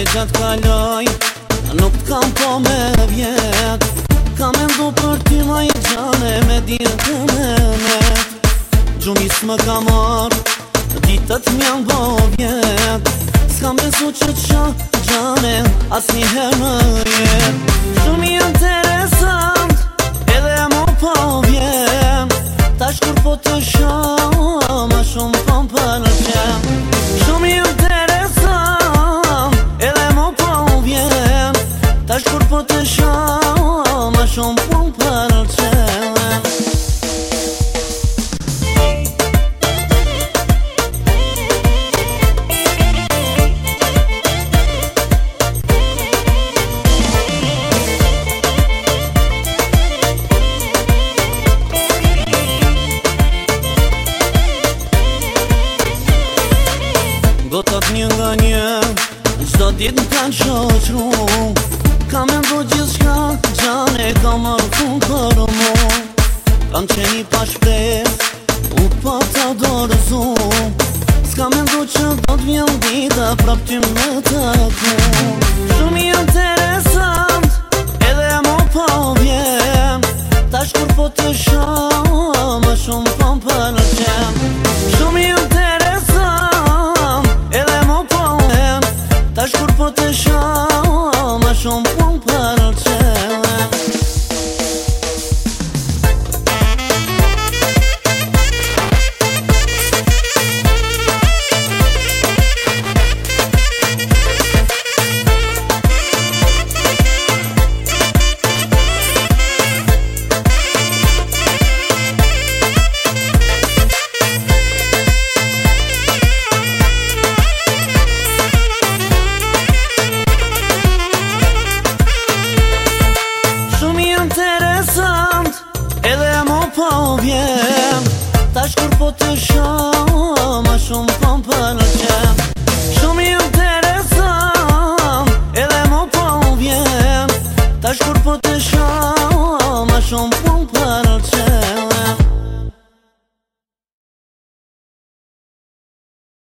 e gjatë kaloj, nuk t'kam po me vjet. Ka me ndu për ty ma i gjane, me dirë të menet. Gjumis më ka marrë, ditët m'janë bo vjet. S'kam besu që t'sha gjane, as njëherë më jet. Shumë i interesant, edhe mo po vjen. Tash kur po të shoh, ma shumë po m'pëlqen. Shumë i interesant, edhe mo po vjen. Tash kur po të shoh, ma shumë po m'pëlqen. Gotat një nga një, qdo dit m'kan shoqru. Ka me ndu gjithë shka, gjane ka marrë fun për mu. Kam qeni pa shpres, u pa ta dorëzu. S'ka me ndu që do t'vjen dita, prap ty me taku. Shumë i interesant, edhe mo po vjen. Tash kur po të shoh, ma shumë po m'pëlqen. Shumë i tash kur po të shoh, ma shumë po m'pëlqen. Edhe mo po vjen. Tash kur po të shoh, ma shumë po m'pëlqen. Shumë i interesant, edhe mo po vjen. Tash kur po të shoh, ma shumë po m'pëlqen.